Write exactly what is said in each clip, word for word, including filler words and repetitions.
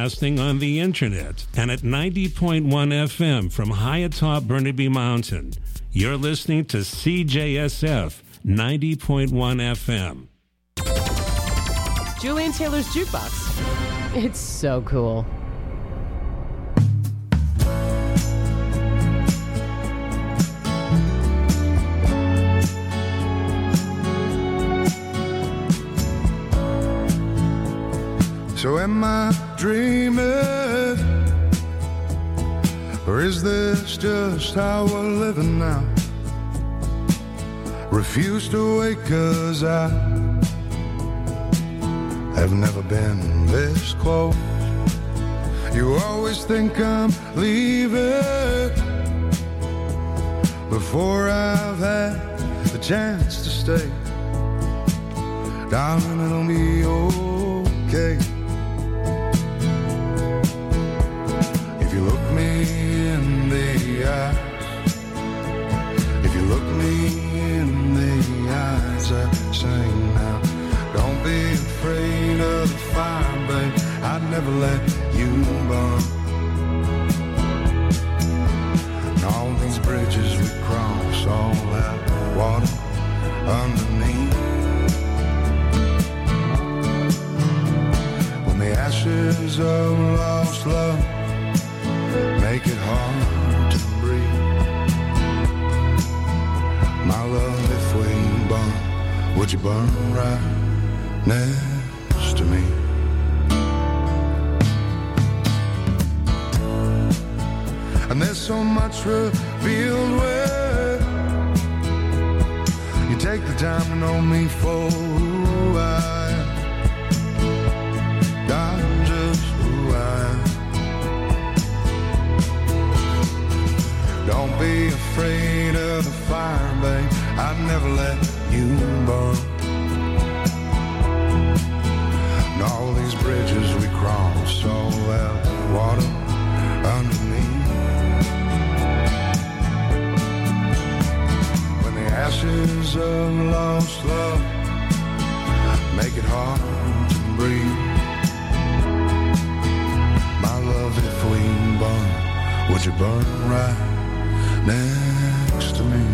broadcasting on the internet and at ninety point one F M from high atop Burnaby Mountain. You're listening to C J S F ninety point one F M. Julian Taylor's Jukebox. It's so cool. So am I dreaming, or is this just how we're living now? Refuse to wake 'cause I have never been this close. You always think I'm leaving before I've had the chance to stay. Darling, it'll be okay. If you look me in the eyes, if you look me in the eyes, I say now, don't be afraid of the fire, babe. I'd never let you burn. And all these bridges we cross, all that water underneath. When the ashes of lost love make it hard to breathe, my love, if we burn, would you burn right next to me? And there's so much revealed where you take the time to know me for who I am. I'm just who I am. Don't be afraid of the fire, babe. I'd never let you burn. And all these bridges we cross, all that water underneath. When the ashes of lost love make it hard to breathe, my love, if we burn, would you burn right next to me?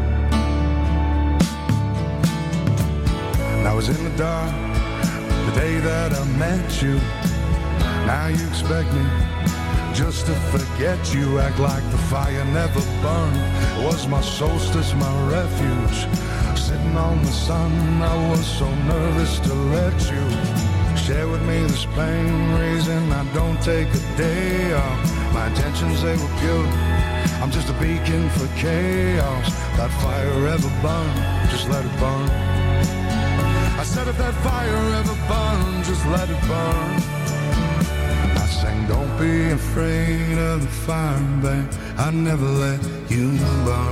And I was in the dark the day that I met you. Now you expect me just to forget you. Act like the fire never burned. It was my solstice, my refuge. Sitting on the sun, I was so nervous to let you share with me this pain, reason I don't take a day off. My intentions, they were pure. I'm just a beacon for chaos. That fire ever burn, just let it burn. I said if that fire ever burn, just let it burn. I sang, don't be afraid of the fire, babe. I never let you burn.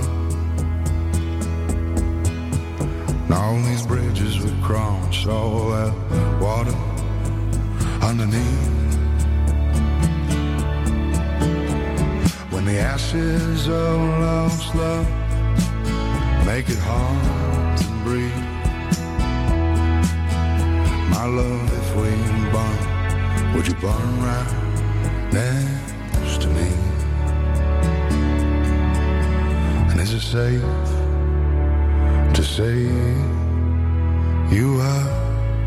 And all these bridges we cross, all that water underneath. When the ashes of lost love make it hard to breathe, my love, if we burn, would you burn right next to me? And is it safe to say you are?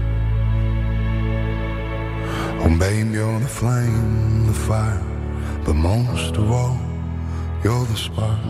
Oh, babe, you're the flame, the fire, but most of all, you're the spark.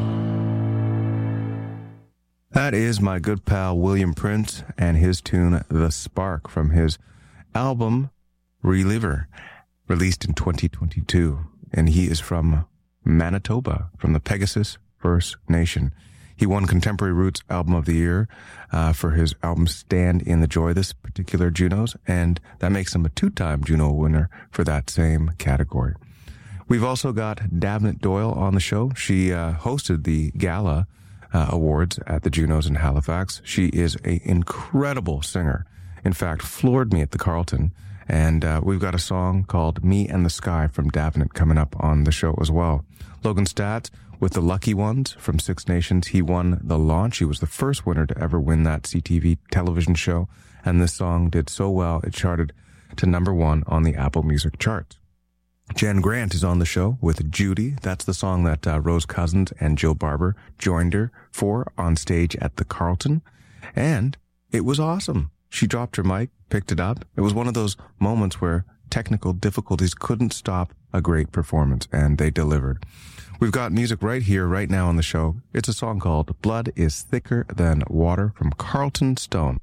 That is my good pal William Prince and his tune The Spark from his album Reliever, released in twenty twenty-two. And he is from Manitoba, from the Pegasus First Nation. He won Contemporary Roots Album of the Year uh, for his album Stand in the Joy, this particular Junos, and that makes him a two-time Juno winner for that same category. We've also got Davnit Doyle on the show. She uh, hosted the Gala uh, Awards at the Junos in Halifax. She is an incredible singer. In fact, floored me at the Carlton. And uh, we've got a song called Me and the Sky from Davnit coming up on the show as well. Logan Stats with the Lucky Ones from Six Nations. He won the launch. He was the first winner to ever win that C T V television show. And this song did so well, it charted to number one on the Apple Music charts. Jen Grant is on the show with Judy. That's the song that uh, Rose Cousins and Jill Barber joined her for on stage at the Carlton. And it was awesome. She dropped her mic, picked it up. It was one of those moments where technical difficulties couldn't stop a great performance, and they delivered. We've got music right here, right now on the show. It's a song called Blood is Thicker Than Water from Carlton Stone.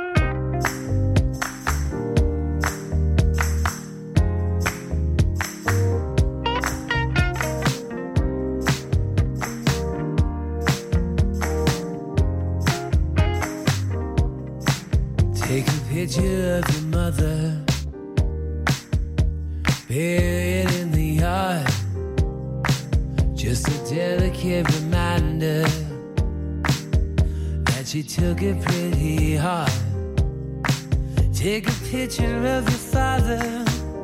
Take a picture of your mother, bury it in the yard. Just a delicate reminder that she took it pretty hard. Take a picture of your father,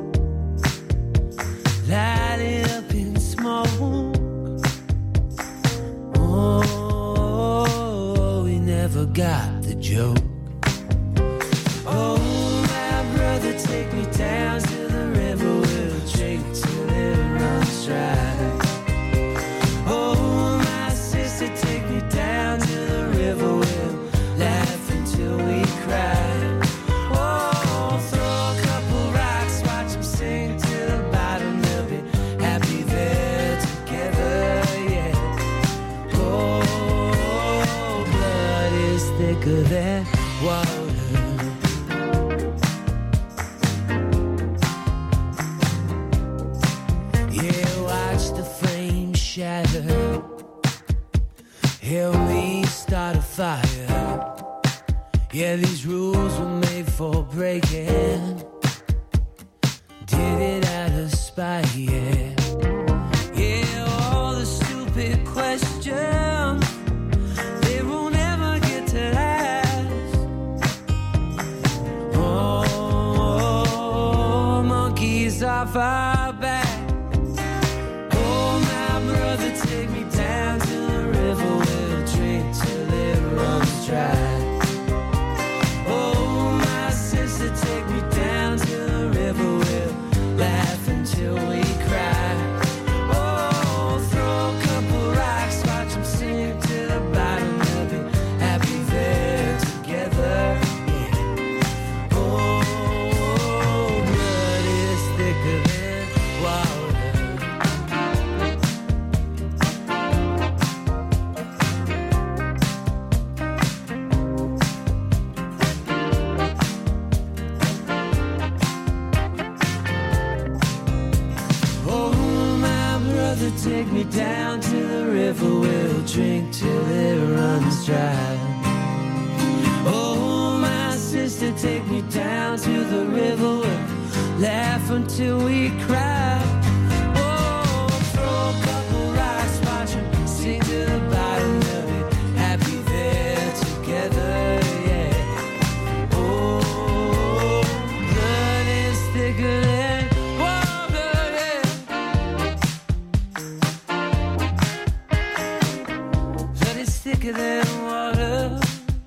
light it up in smoke. Oh, we never got the joke. Oh, my brother, take me down to the river. We'll drink till it runs dry. Oh, my sister, take me down to the river. We'll laugh until we cry. Oh, throw a couple rocks, watch them sink to the bottom. They'll be happy there together, yeah. Oh, blood is thicker than water. Shatter. Help me start a fire. Yeah, these rules were made for breaking. Did it out of spite, yeah. Yeah, all the stupid questions, they won't ever get to last. Oh, monkeys off our back. Take me down to the river, we'll drink till it runs dry. Oh, my sister, take me down to the river, we'll laugh until we cry. Oh, throw a couple rocks, watch them sink to the bottom. We'll be happy there together, yeah. Oh, blood is thicker than water. Take me down to the river, we'll drink till it runs dry. Oh, my sister, take me down to the river, we'll laugh until we cry. Oh, throw a couple rocks, watch them sink to the bottom. They'll be happy there together, yeah. Oh, blood is thicker than thicker than water.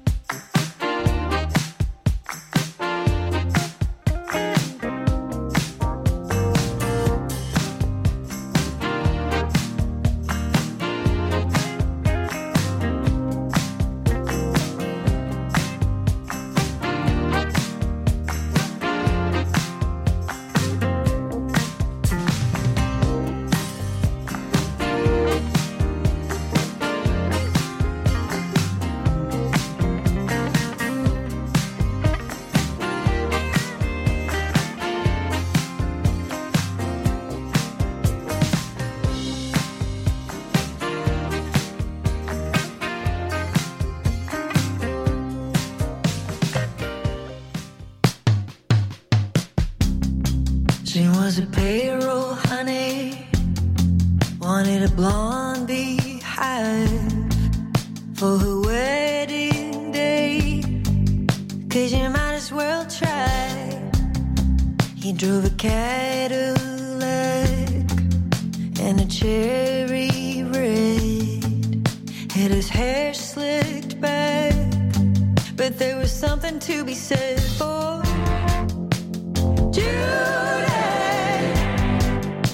She was a payroll honey, wanted a blonde beehive for her wedding day, 'cause you might as well try. He drove a Cadillac and a cherry red, had his hair slicked back, but there was something to be said for Judy.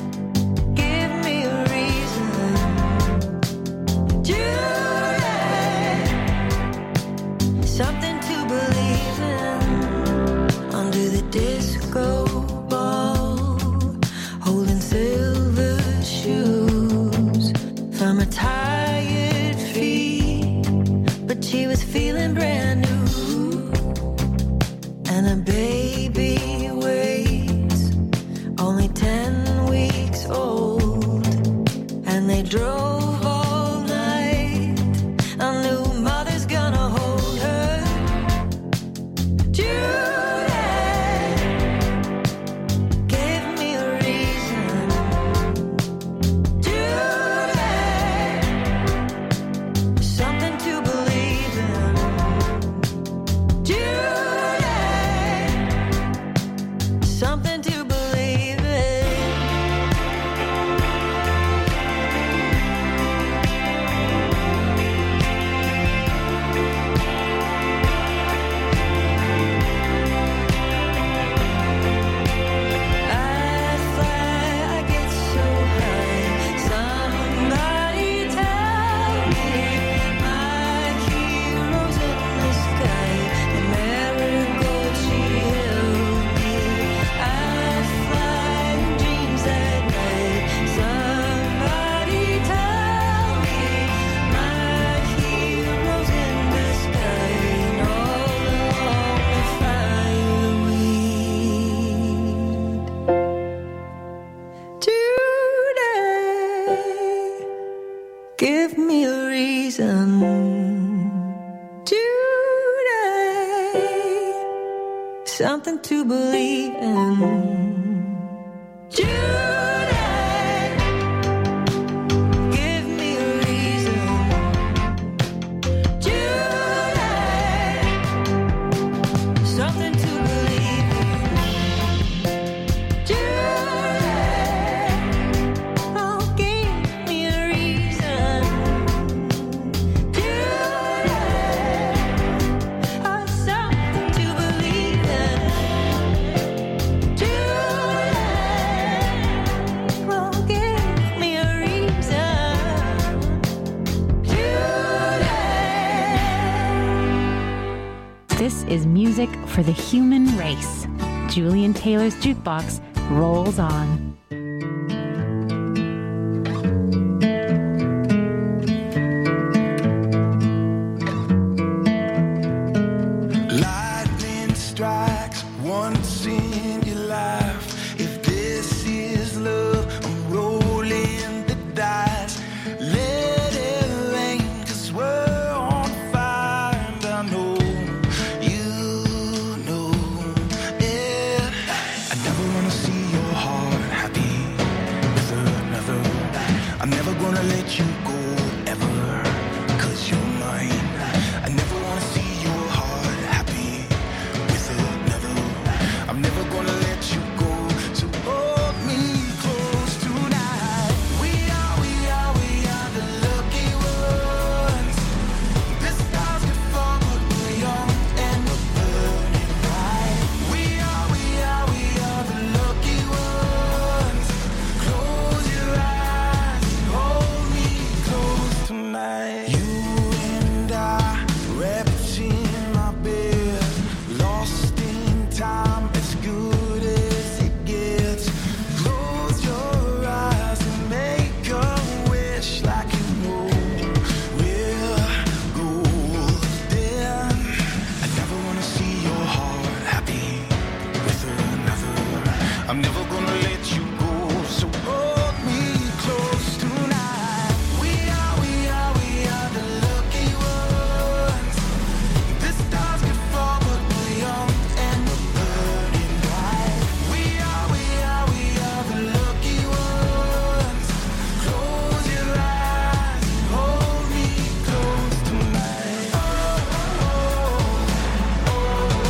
drove all night. I knew mother's gonna hold her. Judy, give me a reason. Judy, something to believe in. Judy, something to believe in. I fly, I get so high. Somebody tell me my hero's in the sky. The marigold she held me. I fly in dreams at night. Somebody tell me my hero's in the sky. And all along the fireweed. Today, give me a reason. Today, something to believe in. Today, give me a reason. Today, something to believe in. Today, oh, give me a reason. Today, oh, something to believe in. Today, oh, give me a reason. Today. This is music for the human race. Julian Taylor's Jukebox rolls on. Lightning strikes once in your life. If this is love, I'm rolling the dice. Let it rain, 'cause we're on fire. And I know, you know, yeah. I never wanna see your heart happy with another. I'm never gonna let you go ever, 'cause you're mine. I never wanna see your heart happy with another. I'm never gonna let you go. So hold me close tonight. We are, we are, we are the lucky ones. The stars could fall, but we're young and we're burning bright. We are, we are, we are the lucky ones. Close your eyes and hold me close tonight. You and I, wrapped in my bed, lost in time, as good as it gets. Close your eyes and make a wish like you know we're golden. I never wanna see your heart happy with another. I'm never gonna let you go, so hold me close tonight. We are, we are, we are the lucky ones. The stars could fall, but we're young and we're burning bright. We are, we are, we are the lucky ones. Close your eyes and hold me close tonight. Oh, oh, oh, oh,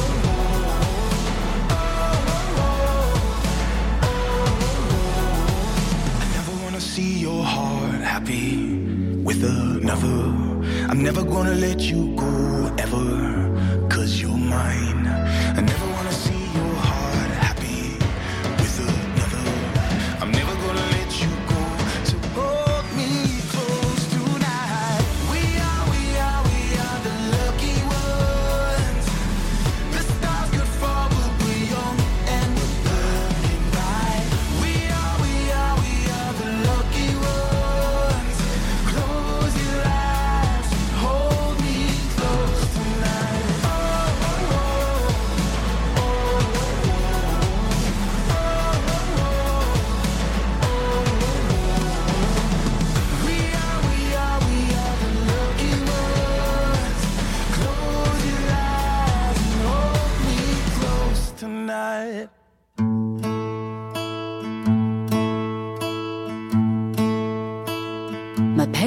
I never wanna see your heart happy with another. I'm never gonna let you go ever, 'cause you're mine. I never wanna see your heart happy with another. I'm never gonna let you go, so hold me close tonight. We are, we are, we are the lucky ones. The stars could fall, but we're young and we're burning bright. We are, we are, we are the lucky ones. Close your eyes and hold me close tonight. Oh, oh, oh.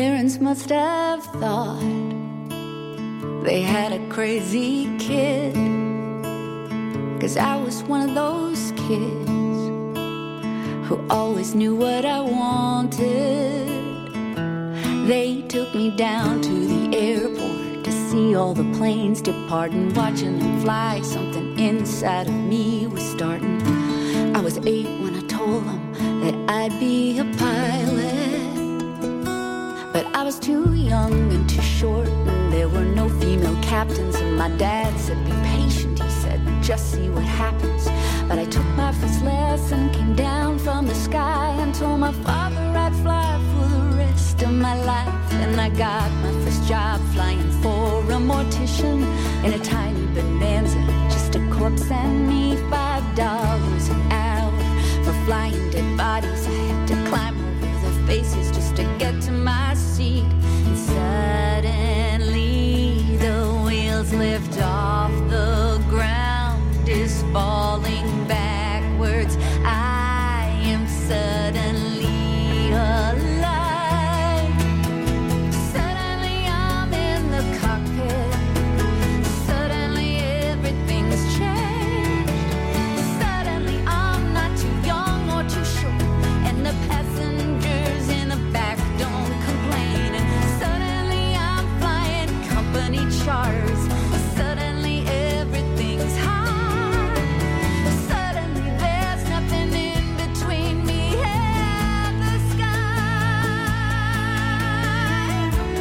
parents must have thought they had a crazy kid, 'cause I was one of those kids who always knew what I wanted. They took me down to the airport to see all the planes depart, and watching them fly, something inside of me was starting. I was eight when I told them that I'd be a pilot, but I was too young and too short, and there were no female captains, and my dad said, be patient, he said, just see what happens. But I took my first lesson, came down from the sky, and told my father I'd fly for the rest of my life. And I got my first job flying for a mortician in a tiny Bonanza, just a corpse and me, five dollars an hour for flying dead bodies. I had to climb over their faces just to get to my seat. And suddenly the wheels lift off, the ground is falling backwards. I am suddenly alive. Suddenly I'm in the cockpit. Suddenly everything's changed. Suddenly I'm not too young or too short, and the passengers in the back don't complain. And suddenly I'm flying company charters. Suddenly everything's high. Suddenly there's nothing in between me and the sky.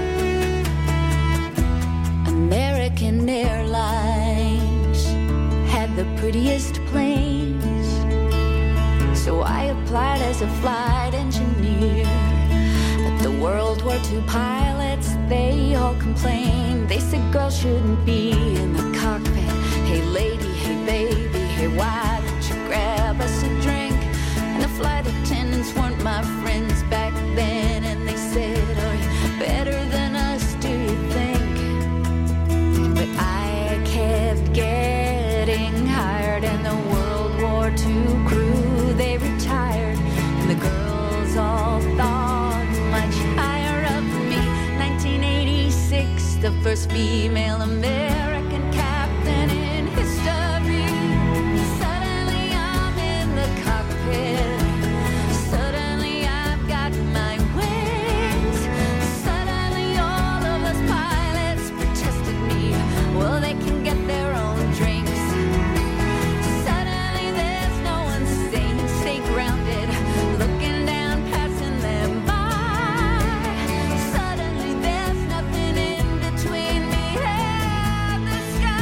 American Airlines had the prettiest planes, so I applied as a flight engineer. But the World War Two pilots, they all complained. They said girls shouldn't be in the cockpit. Hey lady, hey baby, hey why don't you grab us a drink? And the flight attendants weren't my friends back then, and they said, are you better than us, do you think? But I kept getting hired, and the World War Two crew, they retired, and the girls all thought much higher of me. nineteen eighty-six, the first female American captain in history. Suddenly I'm in the cockpit. Suddenly I've got my wings. Suddenly all of us pilots protested me. Well, they can get their own drinks. Suddenly there's no one saying stay grounded, looking down, passing them by. Suddenly there's nothing in between me and the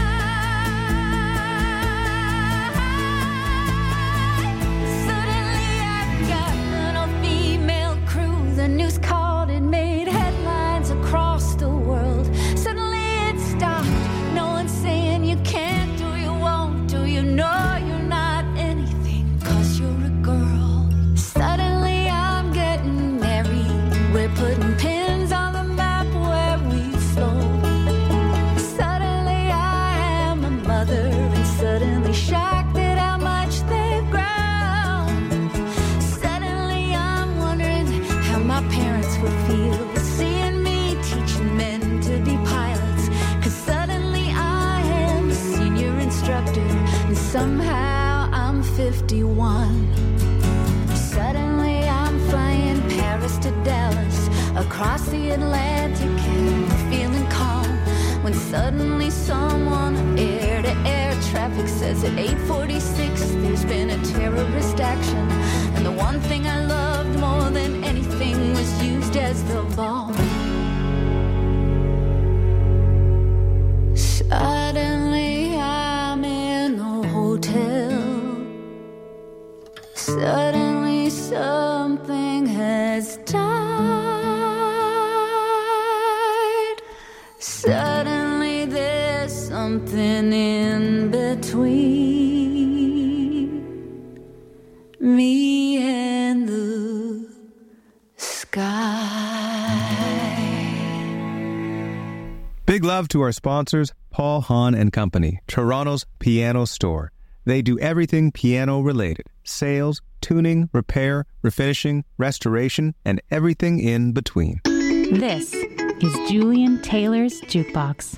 sky. Suddenly I've got an all-female crew. The news called, it made headlines across the world. Suddenly it stopped. No one's saying you can't, or you won't, or you know you're not anything, 'cause you're a girl. Suddenly I'm getting married. We're putting pins on the map where we flow. Suddenly I am a mother, and suddenly shocked at how much they've grown. Suddenly I'm wondering how my parents would feel seeing me teaching men to be pilots. 'Cause suddenly I am a senior instructor, and somehow I'm fifty-one. Suddenly I'm flying Paris to Dallas, across the Atlantic, and feeling calm, when suddenly someone air to air traffic says at eight forty-six there's been a terrorist action, and the one thing I loved more than anything was used as the bomb. Suddenly I'm in a hotel. Suddenly something has died. Suddenly there's something in between me and the sky. Big love to our sponsors, Paul Hahn and Company, Toronto's piano store. They do everything piano related: sales, tuning, repair, refinishing, restoration, and everything in between. This is Julian Taylor's Jukebox.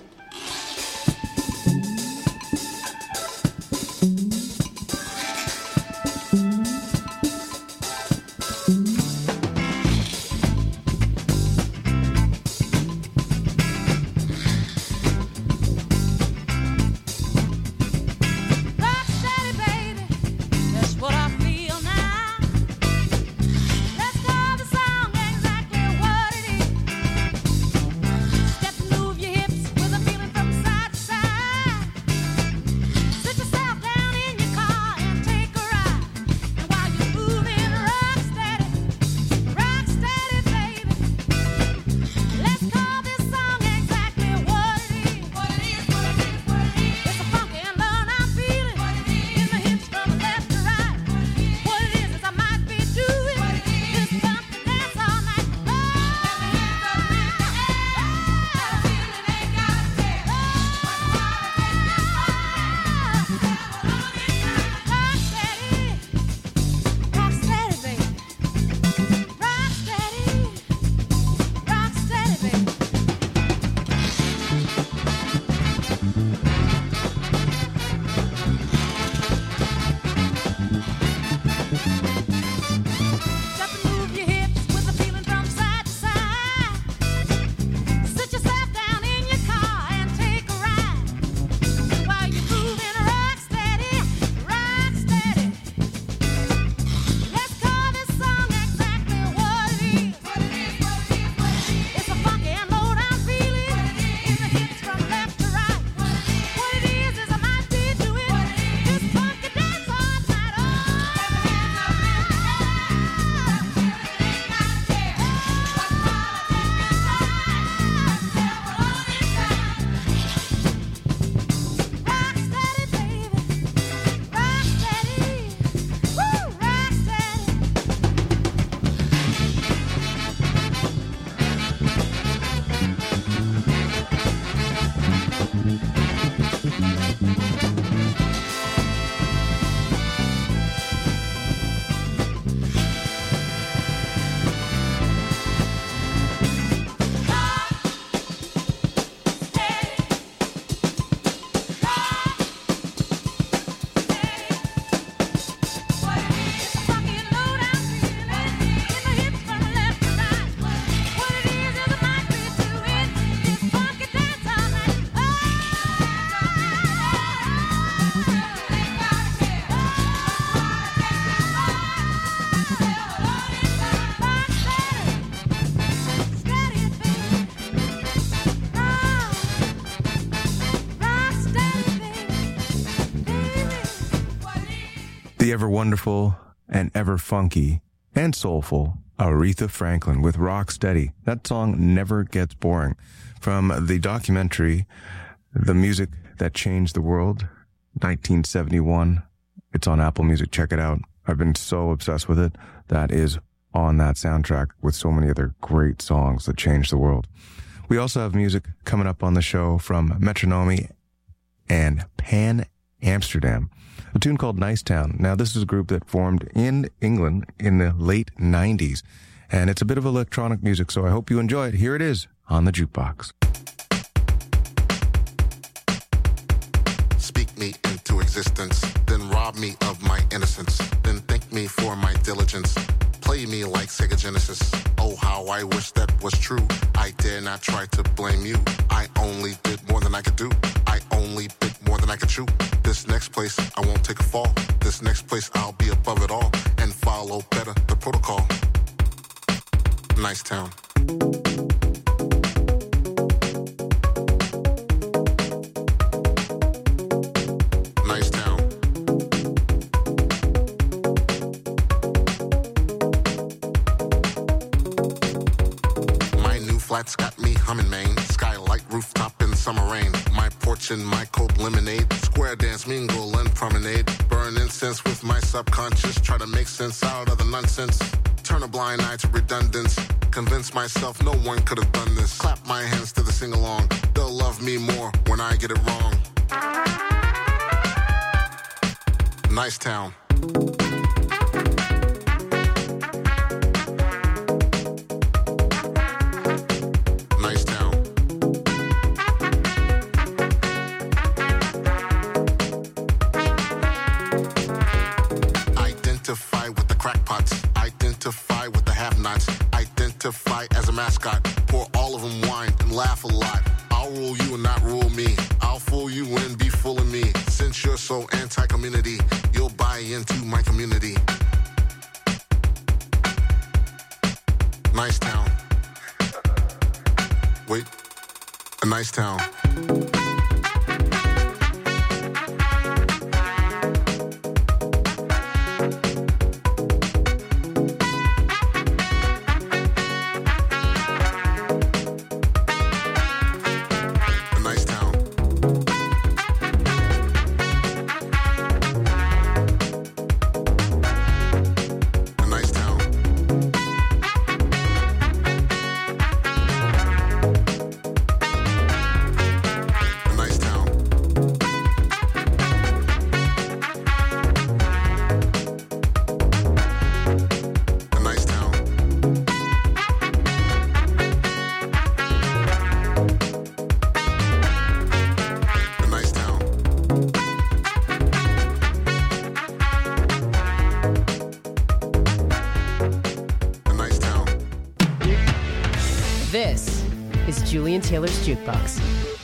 The ever wonderful and ever funky and soulful Aretha Franklin with Rock Steady. That song never gets boring. From the documentary, The Music That Changed the World, nineteen seventy-one. It's on Apple Music. Check it out. I've been so obsessed with it. That is on that soundtrack with so many other great songs that changed the world. We also have music coming up on the show from Metronome and Pan Amsterdam. A tune called Nice Town. Now, this is a group that formed in England in the late nineties, and it's a bit of electronic music, so I hope you enjoy it. Here it is on the Jukebox. Speak me into existence, then rob me of my innocence, then thank me for my diligence. Play me like Sega Genesis. Oh, how I wish that was true. I dare not try to blame you. I only did more than I could do. I only bit more than I could chew. This next place, I won't take a fall. This next place, I'll be above it all and follow better the protocol. Nice town. Nice town. My new flat's got me humming, Maine. Skylight rooftop in summer rain. My porch and my cold lemonade. Square dance, mingle and promenade. Burn incense with my subconscious. Try to make sense out of the nonsense. Turn a blind eye to redundance. Convince myself no one could have done this. Clap my hands to the sing-along. They'll love me more when I get it wrong. Nice town. mascot. Pour all of them wine and laugh a lot. I'll rule you and not rule me. I'll fool you and be full of me. Since you're so anti-community, you'll buy into my community. Nice town. Wait, a nice town. This is Julian Taylor's Jukebox.